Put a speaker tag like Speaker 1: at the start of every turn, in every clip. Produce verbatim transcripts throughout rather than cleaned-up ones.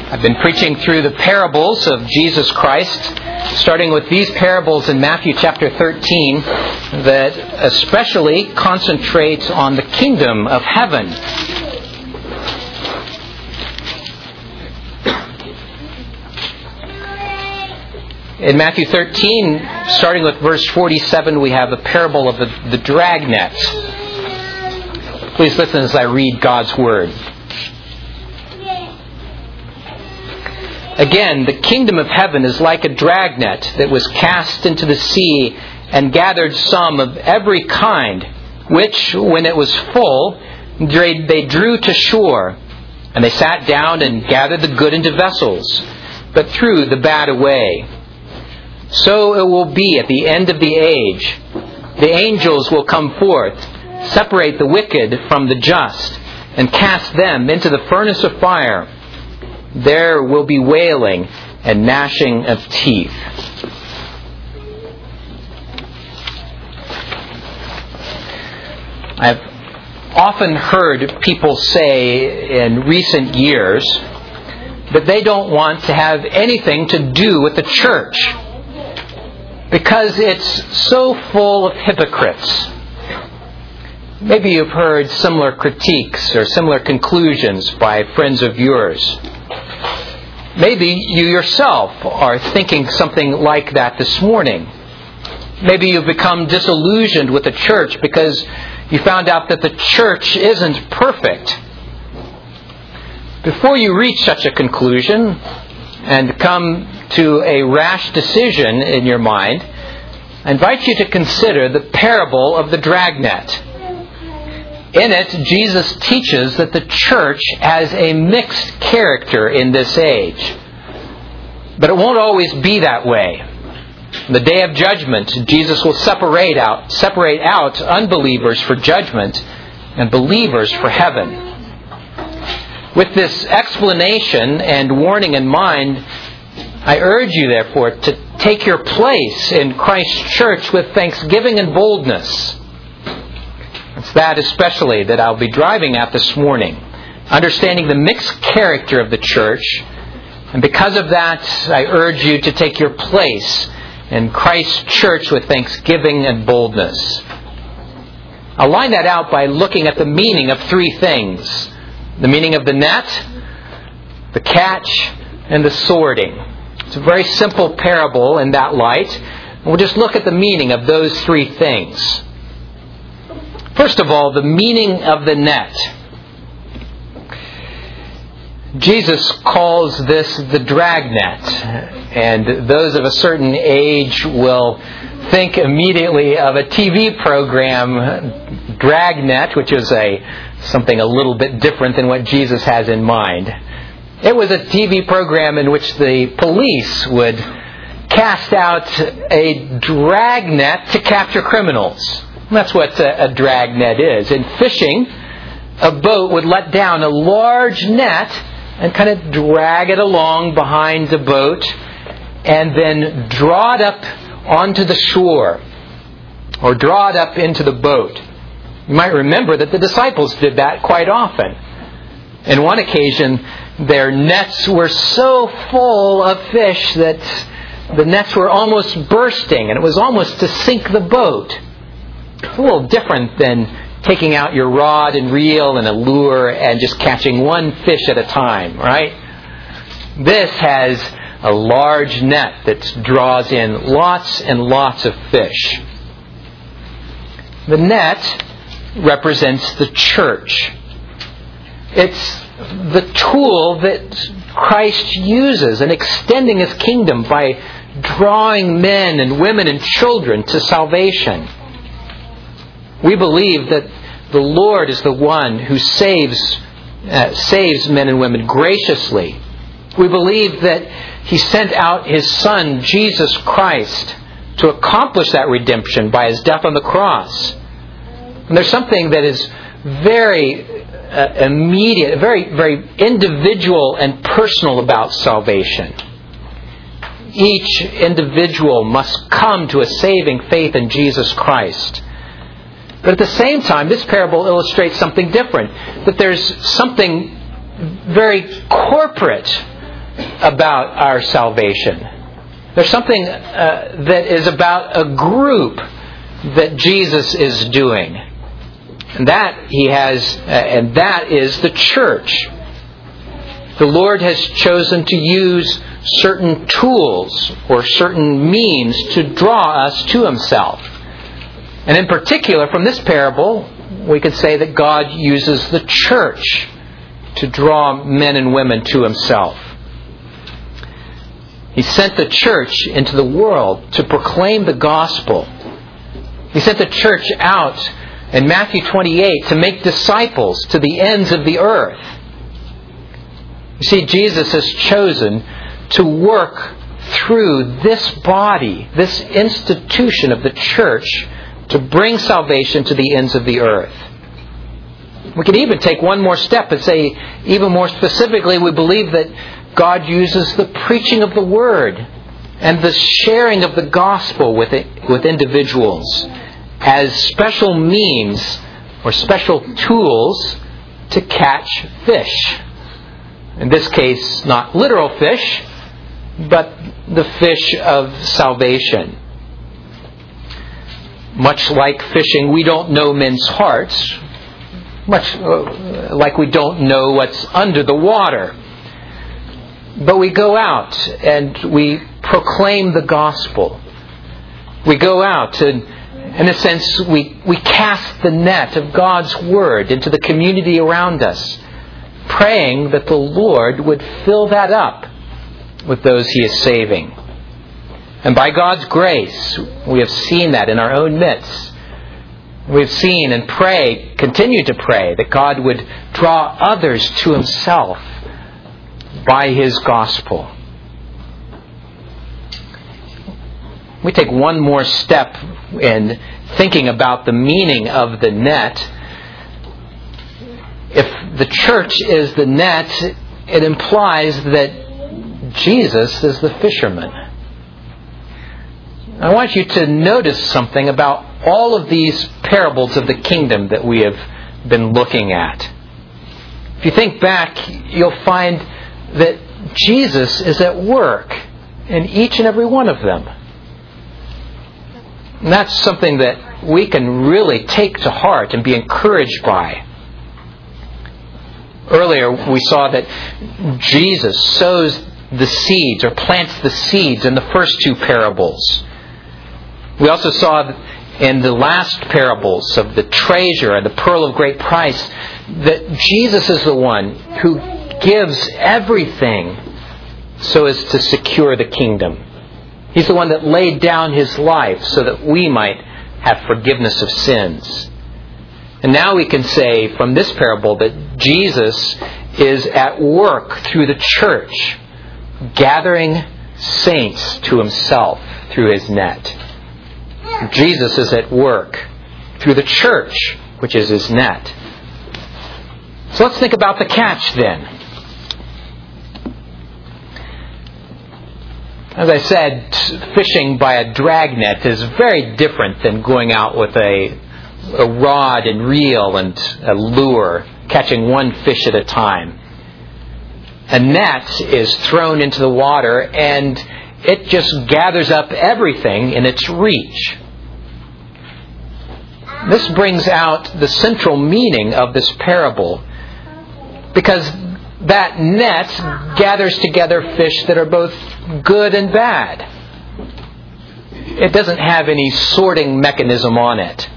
Speaker 1: I've been preaching through the parables of Jesus Christ, starting with these parables in Matthew chapter thirteen that especially concentrate on the kingdom of heaven. In Matthew thirteen, starting with verse forty-seven, we have the parable of the, the dragnet. Please listen as I read God's Word. Again, the kingdom of heaven is like a dragnet that was cast into the sea and gathered some of every kind, which, when it was full, they drew to shore. And they sat down and gathered the good into vessels, but threw the bad away. So it will be at the end of the age. The angels will come forth, separate the wicked from the just, and cast them into the furnace of fire. There will be wailing and gnashing of teeth. I've often heard people say in recent years that they don't want to have anything to do with the church because it's so full of hypocrites. Maybe you've heard similar critiques or similar conclusions by friends of yours. Maybe you yourself are thinking something like that this morning. Maybe you've become disillusioned with the church because you found out that the church isn't perfect. Before you reach such a conclusion and come to a rash decision in your mind, I invite you to consider the parable of the dragnet. In it, Jesus teaches that the church has a mixed character in this age. But it won't always be that way. On the day of judgment, Jesus will separate out, separate out unbelievers for judgment and believers for heaven. With this explanation and warning in mind, I urge you, therefore, to take your place in Christ's church with thanksgiving and boldness. It's that especially that I'll be driving at this morning, understanding the mixed character of the church. And because of that, I urge you to take your place in Christ's church with thanksgiving and boldness. I'll line that out by looking at the meaning of three things. The meaning of the net, the catch, and the sorting. It's a very simple parable in that light. And we'll just look at the meaning of those three things. First of all, the meaning of the net. Jesus calls this the dragnet, and those of a certain age will think immediately of a T V program, Dragnet, which is a something a little bit different than what Jesus has in mind. It was a T V program in which the police would cast out a dragnet to capture criminals. That's what a, a dragnet is. In fishing, a boat would let down a large net and kind of drag it along behind the boat and then draw it up onto the shore or draw it up into the boat. You might remember that the disciples did that quite often. In one occasion, their nets were so full of fish that the nets were almost bursting and it was almost to sink the boat. It's a little different than taking out your rod and reel and a lure and just catching one fish at a time, right? This has a large net that draws in lots and lots of fish. The net represents the church. It's the tool that Christ uses in extending His kingdom by drawing men and women and children to salvation. We believe that the Lord is the one who saves uh, saves men and women graciously. We believe that He sent out His Son, Jesus Christ, to accomplish that redemption by His death on the cross. And there's something that is very uh, immediate, very, very individual and personal about salvation. Each individual must come to a saving faith in Jesus Christ. But at the same time, this parable illustrates something different. That there's something very corporate about our salvation. There's something uh, that is about a group that Jesus is doing. And that he has, uh, and that is the church. The Lord has chosen to use certain tools or certain means to draw us to Himself. And in particular, from this parable, we could say that God uses the church to draw men and women to Himself. He sent the church into the world to proclaim the gospel. He sent the church out in Matthew twenty-eight to make disciples to the ends of the earth. You see, Jesus has chosen to work through this body, this institution of the church, to bring salvation to the ends of the earth. We can even take one more step and say, even more specifically, we believe that God uses the preaching of the Word and the sharing of the gospel with it, with individuals as special means or special tools to catch fish. In this case, not literal fish, but the fish of salvation. Much like fishing, we don't know men's hearts, much like we don't know what's under the water. But we go out and we proclaim the gospel. We go out and, in a sense, we, we cast the net of God's Word into the community around us, praying that the Lord would fill that up with those He is saving. And by God's grace, we have seen that in our own midst. We've seen and pray, continue to pray, that God would draw others to Himself by His gospel. We take one more step in thinking about the meaning of the net. If the church is the net, it implies that Jesus is the fisherman. I want you to notice something about all of these parables of the kingdom that we have been looking at. If you think back, you'll find that Jesus is at work in each and every one of them. And that's something that we can really take to heart and be encouraged by. Earlier we saw that Jesus sows the seeds or plants the seeds in the first two parables. We also saw in the last parables of the treasure and the pearl of great price that Jesus is the one who gives everything so as to secure the kingdom. He's the one that laid down His life so that we might have forgiveness of sins. And now we can say from this parable that Jesus is at work through the church, gathering saints to Himself through His net. Jesus is at work through the church, which is His net. So let's think about the catch then. As I said, fishing by a dragnet is very different than going out with a, a rod and reel and a lure, catching one fish at a time. A net is thrown into the water and it just gathers up everything in its reach. This brings out the central meaning of this parable, because that net gathers together fish that are both good and bad. It doesn't have any sorting mechanism on it.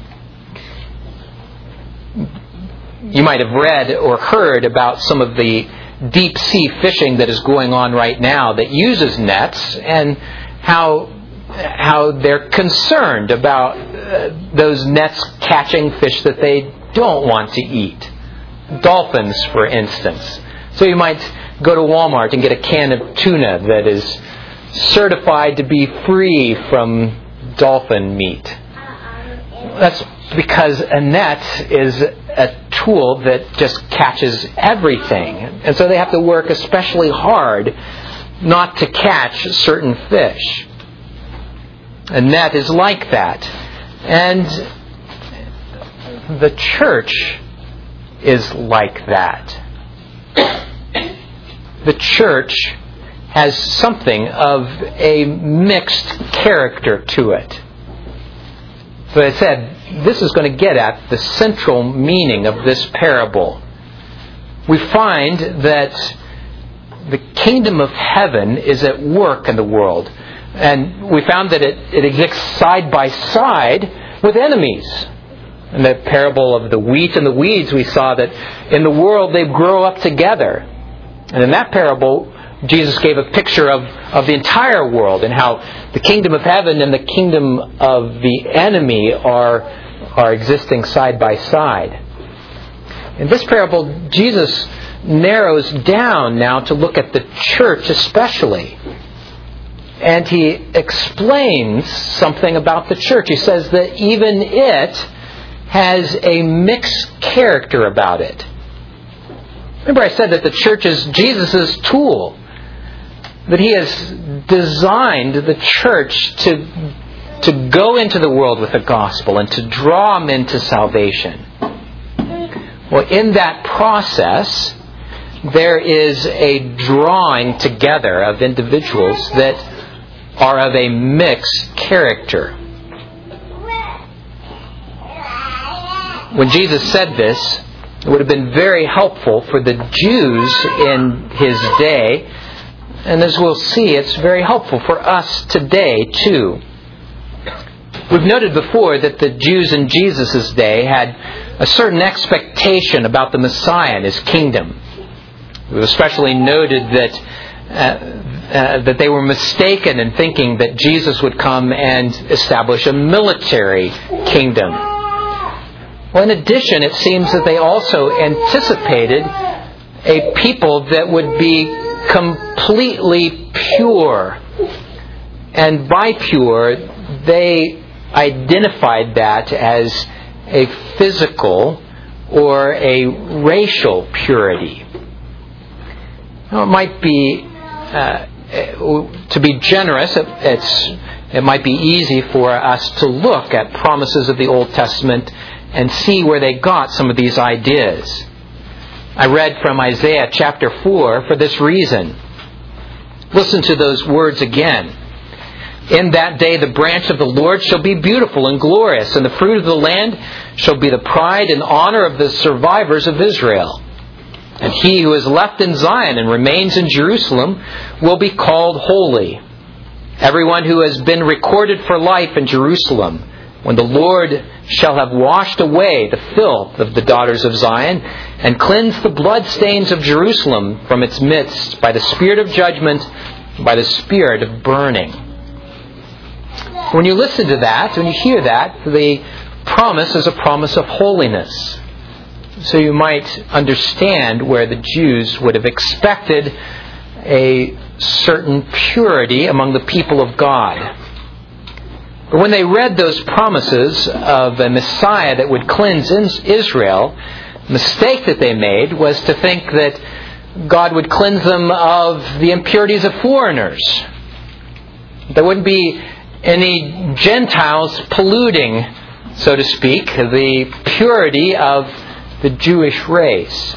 Speaker 1: You might have read or heard about some of the deep sea fishing that is going on right now that uses nets, and how how they're concerned about uh, those nets catching fish that they don't want to eat. Dolphins, for instance. So you might go to Walmart and get a can of tuna that is certified to be free from dolphin meat. That's because a net is a tool that just catches everything. And so they have to work especially hard not to catch certain fish. A net is like that. And the church is like that. the church has something of a mixed character to it. So I said, this is going to get at the central meaning of this parable. We find that the kingdom of heaven is at work in the world. And we found that it, it exists side by side with enemies. In the parable of the wheat and the weeds, we saw that in the world they grow up together. And in that parable, Jesus gave a picture of, of the entire world and how the kingdom of heaven and the kingdom of the enemy are, are existing side by side. In this parable, Jesus narrows down now to look at the church especially. And he explains something about the church. He says that even it has a mixed character about it. Remember I said that the church is Jesus' tool. That he has designed the church to, to go into the world with the gospel and to draw them into salvation. Well, in that process, there is a drawing together of individuals that are of a mixed character. When Jesus said this, it would have been very helpful for the Jews in his day. And as we'll see, it's very helpful for us today, too. We've noted before that the Jews in Jesus' day had a certain expectation about the Messiah and his kingdom. We've especially noted that uh, uh, that they were mistaken in thinking that Jesus would come and establish a military kingdom. Well, in addition, it seems that they also anticipated a people that would be completely pure. And by pure, they identified that as a physical or a racial purity. Now, it might be, uh, to be generous, it, it's, it might be easy for us to look at promises of the Old Testament and see where they got some of these ideas. I read from Isaiah chapter four for this reason. Listen to those words again. In that day the branch of the Lord shall be beautiful and glorious, and the fruit of the land shall be the pride and honor of the survivors of Israel. And he who is left in Zion and remains in Jerusalem will be called holy. Everyone who has been recorded for life in Jerusalem, when the Lord shall have washed away the filth of the daughters of Zion, and cleansed the bloodstains of Jerusalem from its midst by the spirit of judgment, by the spirit of burning. When you listen to that, when you hear that, the promise is a promise of holiness. So you might understand where the Jews would have expected a certain purity among the people of God. But when they read those promises of a Messiah that would cleanse Israel, the mistake that they made was to think that God would cleanse them of the impurities of foreigners. There wouldn't be any Gentiles polluting, so to speak, the purity of the Jewish race.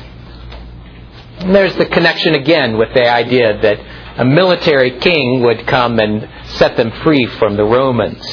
Speaker 1: And there's the connection again with the idea that a military king would come and set them free from the Romans.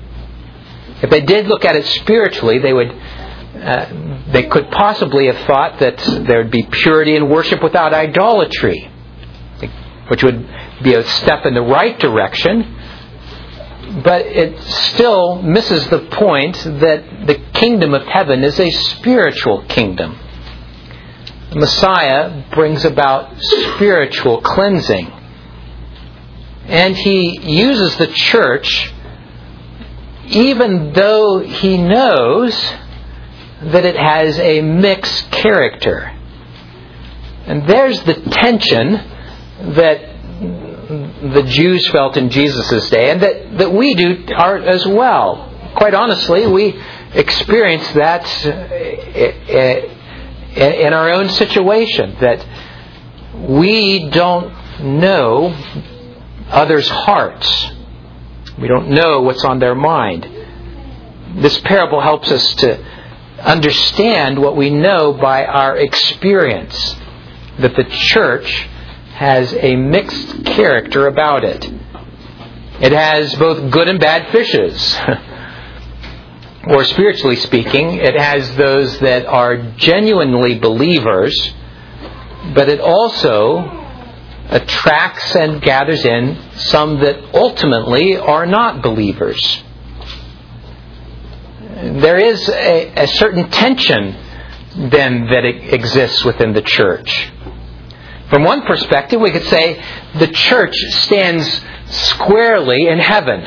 Speaker 1: If they did look at it spiritually, they would, uh, they could possibly have thought that there would be purity in worship without idolatry, which would be a step in the right direction. But it still misses the point that the kingdom of heaven is a spiritual kingdom. The Messiah brings about spiritual cleansing. And he uses the church even though he knows that it has a mixed character. And there's the tension that the Jews felt in Jesus' day, and that, that we do are as well. Quite honestly, we experience that in our own situation, that we don't know others' hearts. We don't know what's on their mind. This parable helps us to understand what we know by our experience, that the church has a mixed character about it. It has both good and bad fishes. Or spiritually speaking, it has those that are genuinely believers, but it also attracts and gathers in some that ultimately are not believers. There is a, a certain tension then that exists within the church. From one perspective, we could say the church stands squarely in heaven.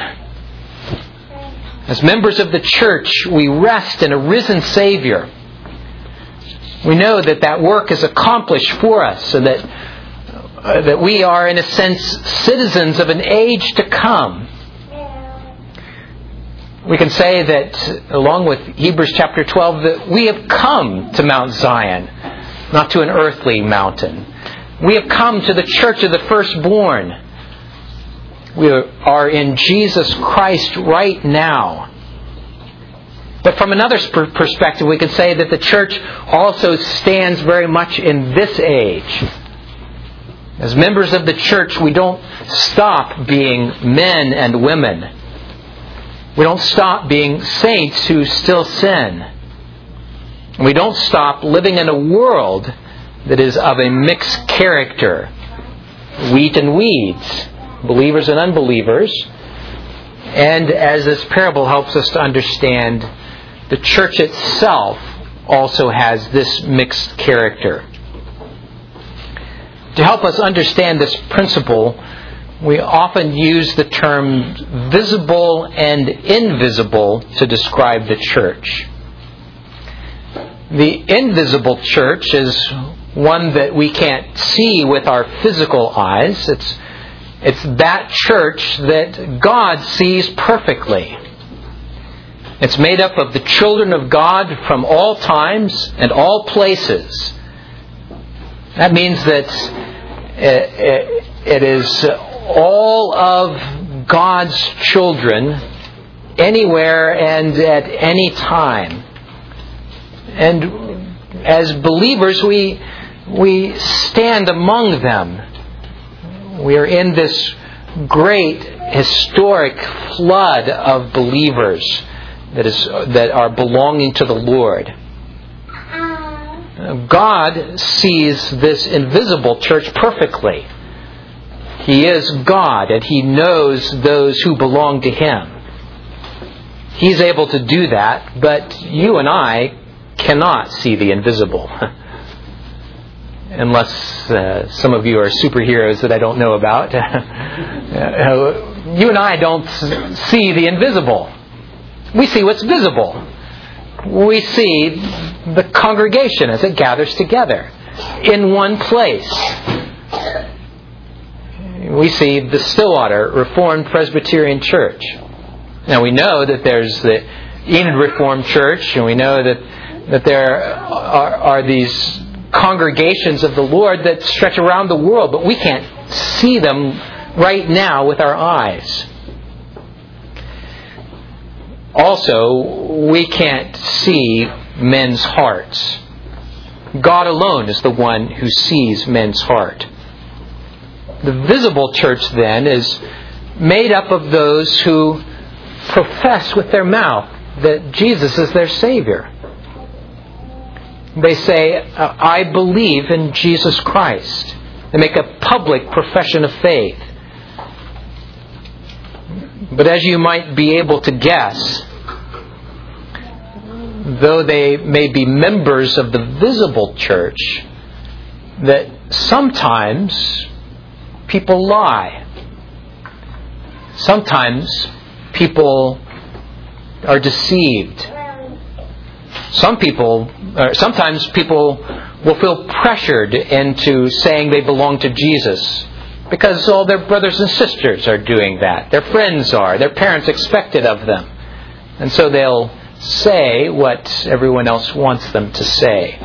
Speaker 1: As members of the church, we rest in a risen Savior. We know that that work is accomplished for us, and that uh, that we are, in a sense, citizens of an age to come. We can say that, along with Hebrews chapter twelve, that we have come to Mount Zion, not to an earthly mountain. We have come to the church of the firstborn. We are in Jesus Christ right now. But from another perspective, we can say that the church also stands very much in this age. As members of the church, we don't stop being men and women. We don't stop being saints who still sin. We don't stop living in a world that is of a mixed character. Wheat and weeds. Believers and unbelievers. And as this parable helps us to understand, the church itself also has this mixed character. To help us understand this principle, we often use the term visible and invisible to describe the church. The invisible church is one that we can't see with our physical eyes. It's It's that church that God sees perfectly. It's made up of the children of God from all times and all places. That means that it is all of God's children anywhere and at any time. And as believers, we we stand among them. We are in this great historic flood of believers that is that are belonging to the Lord. God sees this invisible church perfectly. He is God, and He knows those who belong to Him. He's able to do that, but you and I cannot see the invisible. Unless uh, some of you are superheroes that I don't know about. You and I don't see the invisible. We see what's visible. We see the congregation as it gathers together in one place. We see the Stillwater Reformed Presbyterian Church. Now we know that there's the Enid Reformed Church, and we know that, that there are, are these congregations of the Lord that stretch around the world, but we can't see them right now with our eyes. Also, we can't see men's hearts. God alone is the one who sees men's heart. The visible church, then, is made up of those who profess with their mouth that Jesus is their Savior. They say, I believe in Jesus Christ. They make a public profession of faith. But as you might be able to guess, though they may be members of the visible church, that sometimes people lie. Sometimes people are deceived. Some people, or sometimes people will feel pressured into saying they belong to Jesus because all their brothers and sisters are doing that. Their friends are. Their parents expect it of them. And so they'll say what everyone else wants them to say.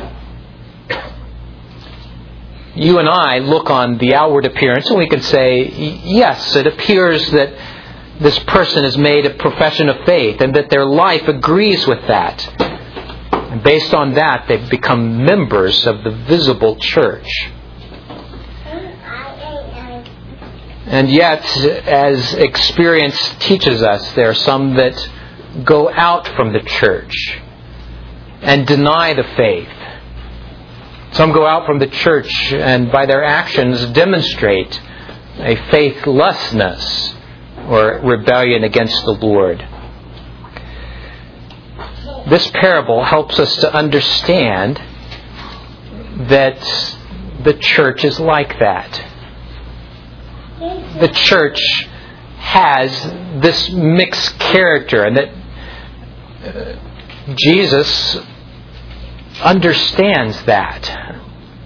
Speaker 1: You and I look on the outward appearance and we can say, yes, it appears that this person has made a profession of faith and that their life agrees with that. And based on that, they've become members of the visible church. And yet, as experience teaches us, there are some that go out from the church and deny the faith. Some go out from the church and by their actions demonstrate a faithlessness or rebellion against the Lord. This parable helps us to understand that the church is like that. The church has this mixed character, and that uh, Jesus understands that.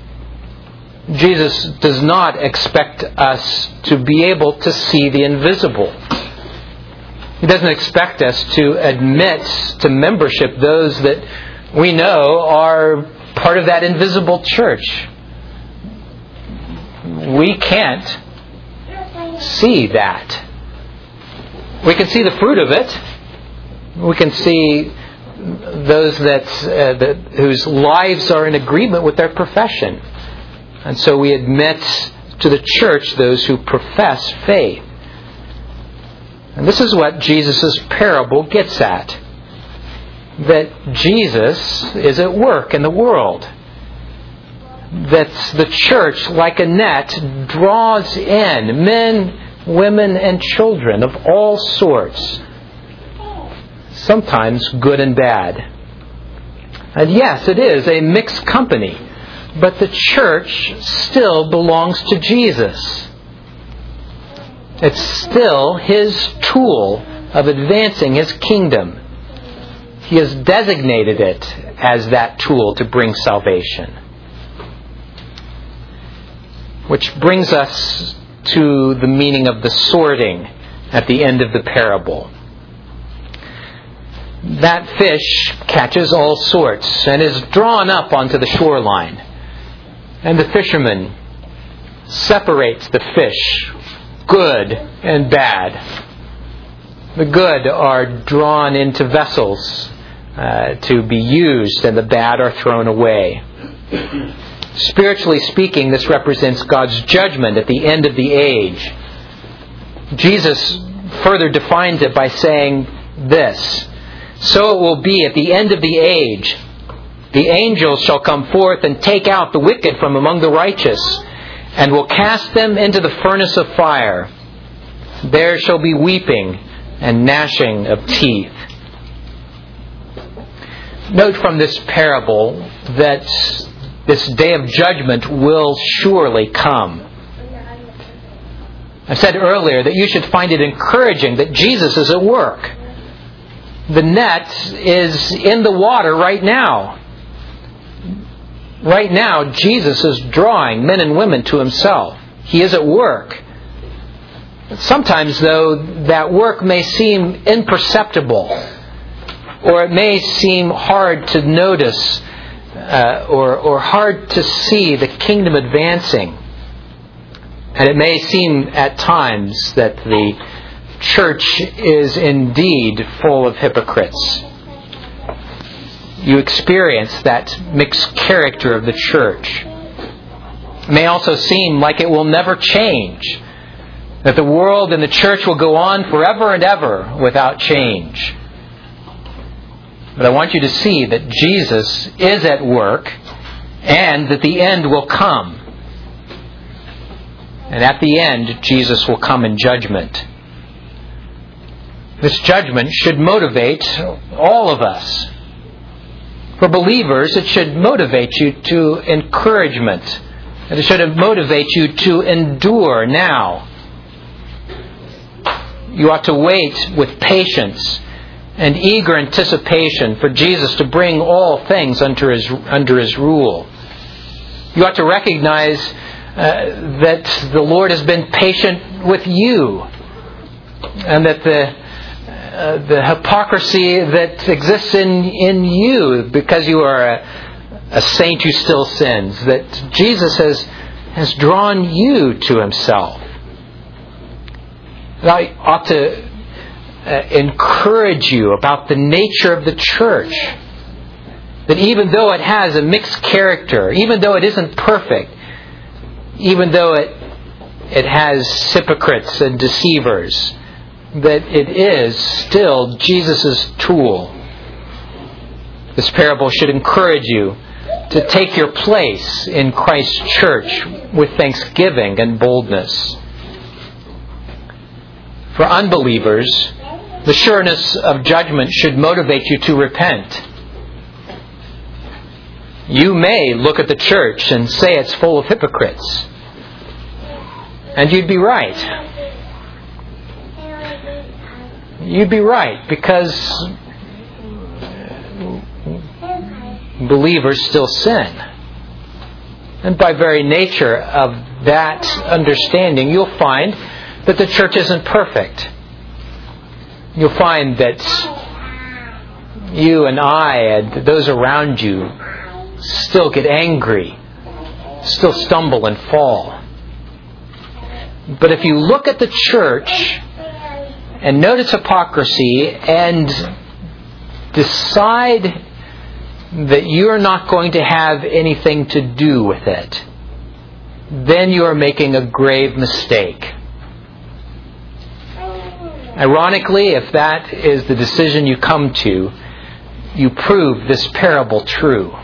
Speaker 1: Jesus does not expect us to be able to see the invisible. He doesn't expect us to admit to membership those that we know are part of that invisible church. We can't see that. We can see the fruit of it. We can see those that, uh, that whose lives are in agreement with their profession. And so we admit to the church those who profess faith. And this is what Jesus' parable gets at. That Jesus is at work in the world. That the church, like a net, draws in men, women, and children of all sorts. Sometimes good and bad. And yes, it is a mixed company. But the church still belongs to Jesus. It's still His tool of advancing His kingdom. He has designated it as that tool to bring salvation. Which brings us to the meaning of the sorting at the end of the parable. That fish catches all sorts and is drawn up onto the shoreline. And the fisherman separates the fish, good and bad. The good are drawn into vessels uh, to be used, and the bad are thrown away. Spiritually speaking, this represents God's judgment at the end of the age. Jesus further defines it by saying this: "So it will be at the end of the age. The angels shall come forth and take out the wicked from among the righteous, and will cast them into the furnace of fire. There shall be weeping and gnashing of teeth." Note from this parable that this day of judgment will surely come. I said earlier that you should find it encouraging that Jesus is at work. The net is in the water right now. Right now, Jesus is drawing men and women to Himself. He is at work. Sometimes, though, that work may seem imperceptible, or it may seem hard to notice, uh, or, or hard to see the kingdom advancing. And it may seem at times that the church is indeed full of hypocrites. You experience that mixed character of the church. It may also seem like it will never change, that the world and the church will go on forever and ever without change. But I want you to see that Jesus is at work and that the end will come. And at the end, Jesus will come in judgment. This judgment should motivate all of us. For believers, it should motivate you to encouragement. And it should motivate you to endure now. You ought to wait with patience and eager anticipation for Jesus to bring all things under His, under His rule. You ought to recognize uh, that the Lord has been patient with you, and that the Uh, the hypocrisy that exists in, in you because you are a, a saint who still sins, that Jesus has, has drawn you to Himself. And I ought to uh, encourage you about the nature of the church. That even though it has a mixed character, even though it isn't perfect, even though it it has hypocrites and deceivers, that it is still Jesus' tool. This parable should encourage you to take your place in Christ's church with thanksgiving and boldness. For unbelievers, the sureness of judgment should motivate you to repent. You may look at the church and say it's full of hypocrites. And you'd be right. You'd be right, because believers still sin. And by very nature of that understanding, you'll find that the church isn't perfect. You'll find that you and I and those around you still get angry, still stumble and fall. But if you look at the church and note its hypocrisy and decide that you're not going to have anything to do with it, then you are making a grave mistake. Ironically, if that is the decision you come to, you prove this parable true.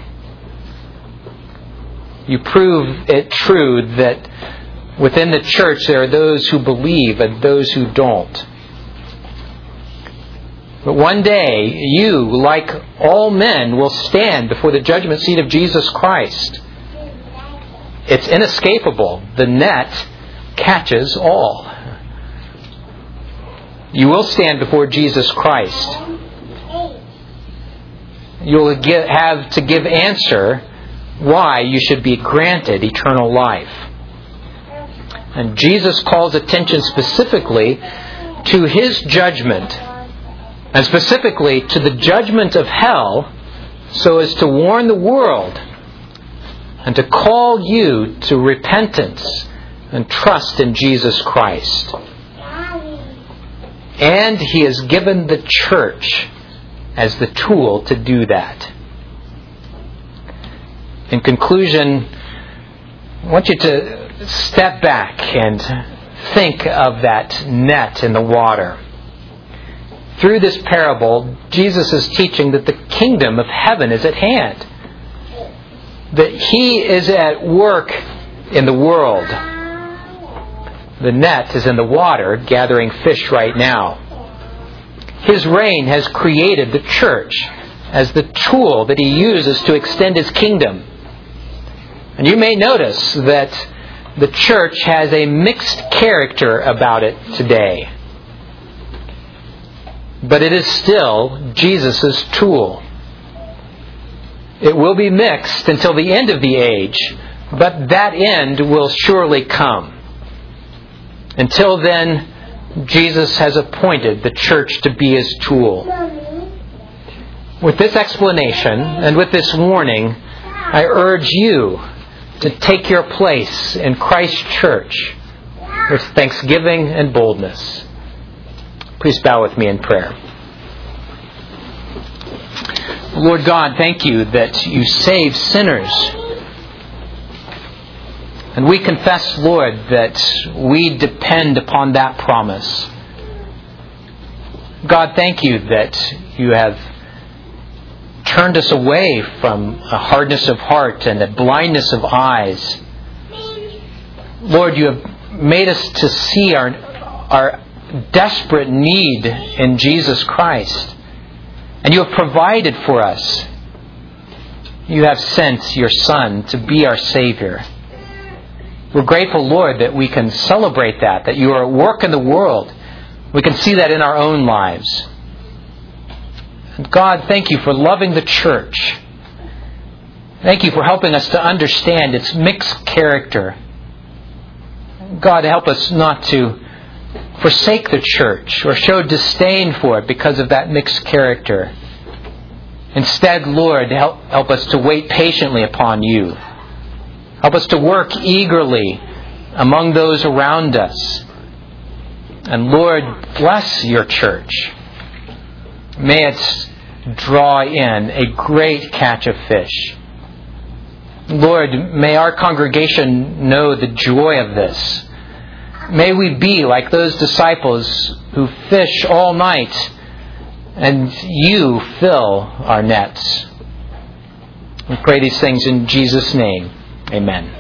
Speaker 1: You prove it true that within the church there are those who believe and those who don't. But one day, you, like all men, will stand before the judgment seat of Jesus Christ. It's inescapable. The net catches all. You will stand before Jesus Christ. You'll give, have to give answer why you should be granted eternal life. And Jesus calls attention specifically to His judgment, and specifically to the judgment of hell, so as to warn the world and to call you to repentance and trust in Jesus Christ. And He has given the church as the tool to do that. In conclusion, I want you to step back and think of that net in the water. Through this parable, Jesus is teaching that the kingdom of heaven is at hand. That He is at work in the world. The net is in the water, gathering fish right now. His reign has created the church as the tool that He uses to extend His kingdom. And you may notice that the church has a mixed character about it today. But it is still Jesus' tool. It will be mixed until the end of the age, but that end will surely come. Until then, Jesus has appointed the church to be His tool. With this explanation and with this warning, I urge you to take your place in Christ's church with thanksgiving and boldness. Please bow with me in prayer. Lord God, thank You that You save sinners. And we confess, Lord, that we depend upon that promise. God, thank You that You have turned us away from a hardness of heart and a blindness of eyes. Lord, You have made us to see our, our desperate need in Jesus Christ. And You have provided for us. You have sent Your Son to be our Savior. We're grateful, Lord, that we can celebrate that, that You are at work in the world. We can see that in our own lives. And God, thank You for loving the church. Thank You for helping us to understand its mixed character. God, help us not to forsake the church or show disdain for it because of that mixed character. Instead, Lord, help, help us to wait patiently upon You. Help us to work eagerly among those around us. And Lord, bless Your church. May it draw in a great catch of fish. Lord, may our congregation know the joy of this. May we be like those disciples who fish all night, and you fill our nets. We pray these things in Jesus' name. Amen.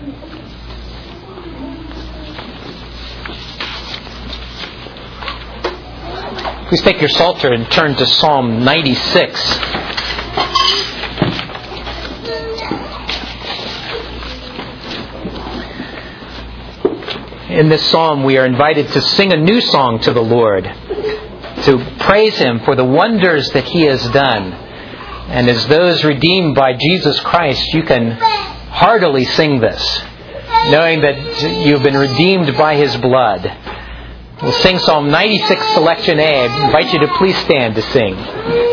Speaker 1: Please take your Psalter and turn to Psalm ninety-six. In this psalm, we are invited to sing a new song to the Lord, to praise Him for the wonders that He has done. And as those redeemed by Jesus Christ, you can heartily sing this, knowing that you've been redeemed by His blood. We'll sing Psalm ninety-six, Selection A. I invite you to please stand to sing.